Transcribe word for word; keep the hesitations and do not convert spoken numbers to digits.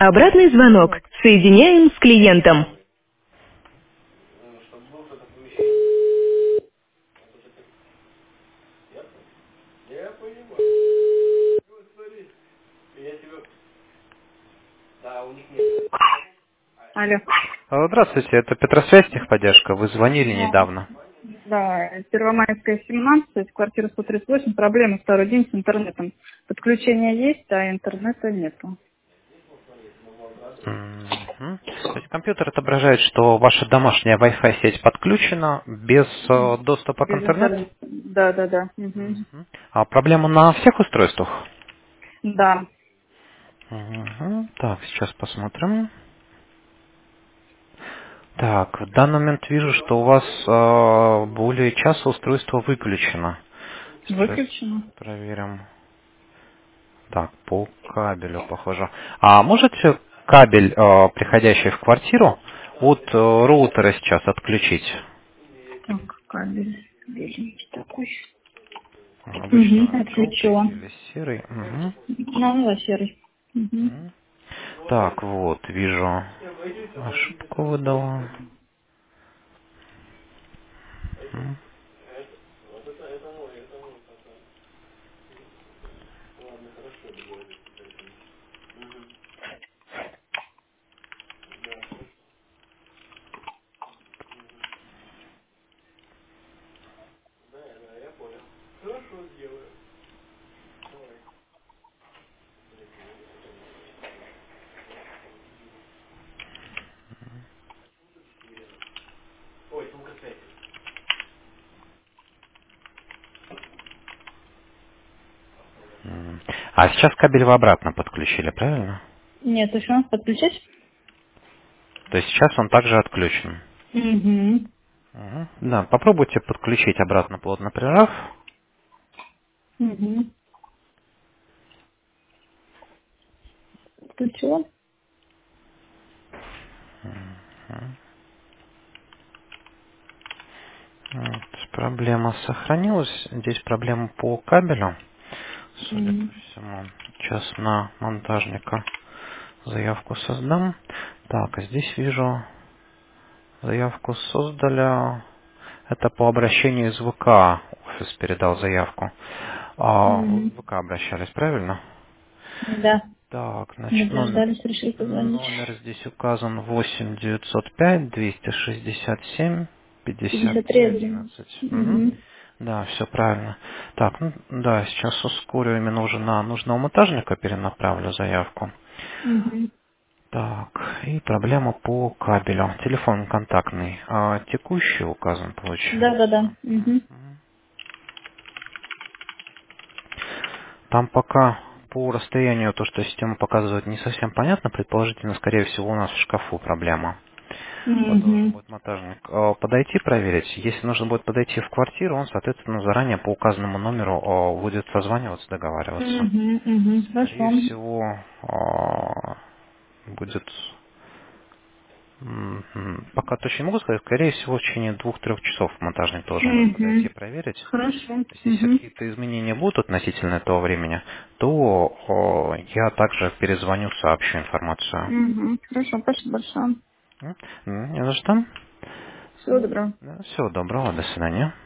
Обратный звонок. Соединяем с клиентом. Алло. А, Здравствуйте, это Петросвязь техподдержка. Вы звонили Да, недавно. да, Первомайская, семнадцать, квартира сто тридцать восемь. Проблема второй день с интернетом. Подключение есть, а интернета нету. Мгм. То есть компьютер отображает, что ваша домашняя Wi-Fi сеть подключена без э, доступа к Без интернету. интернета. Да, да, да. Мгм. Мгм. А проблема на всех устройствах? Да. Мгм. Так, сейчас посмотрим. Так, в данный момент вижу, что у вас э, более часа устройство выключено. Сейчас Выключено. проверим. Так, по кабелю похоже. А можете кабель, э, приходящий в квартиру, от э, роутера сейчас отключить? Так, кабель беленький такой. Угу, Обычно желтый отключила. или серый. Мгм. Ну, да, серый. Угу. Мгм. Так, вот, вижу. Ошибку выдала. Мгм. М. А сейчас кабель вы обратно подключили, правильно? Нет, еще подключать? То есть сейчас он также отключен. Угу. Мгм. Да, попробуйте подключить обратно плотно прерав. Угу. Включила? Вот, проблема сохранилась. Здесь проблема по кабелю, судя Угу. по всему. Сейчас на монтажника заявку создам. Так, а здесь вижу, заявку создали. Это по обращению из ВК. Офис передал заявку. А, вы Угу. в ВК обращались, правильно? Да. Так, Не значит, номер, дождались, решили позвонить. номер здесь указан восемь девятьсот пять двести шестьдесят семь пятьдесят пятьдесят три три один. одиннадцать. Мгм. Угу. Да, все правильно. Так, ну да, сейчас ускорю именно уже на нужного монтажника перенаправлю заявку. Угу. Так, и проблема по кабелю. Телефон контактный. А, текущий указан, Да, да, получается. да. Угу. Там пока по расстоянию то, что система показывает, не совсем понятно. Предположительно, скорее всего, у нас в шкафу проблема. Вот должен Угу. будет монтажник э, подойти, проверить. Если нужно будет подойти в квартиру, он, соответственно, заранее по указанному номеру э, будет созваниваться, договариваться. Угу. Угу. Скорее Хорошо. всего, э, будет... м, м, Пока точно не могу сказать, скорее всего, в течение двух-трех часов монтажник должен будет подойти и Угу. проверить. Хорошо. То есть, если Угу. какие-то изменения будут относительно этого времени, то э, я также перезвоню, сообщу информацию. Угу. Хорошо, спасибо большое. М, м, Не за что. Всего доброго. Да, всего доброго, до свидания.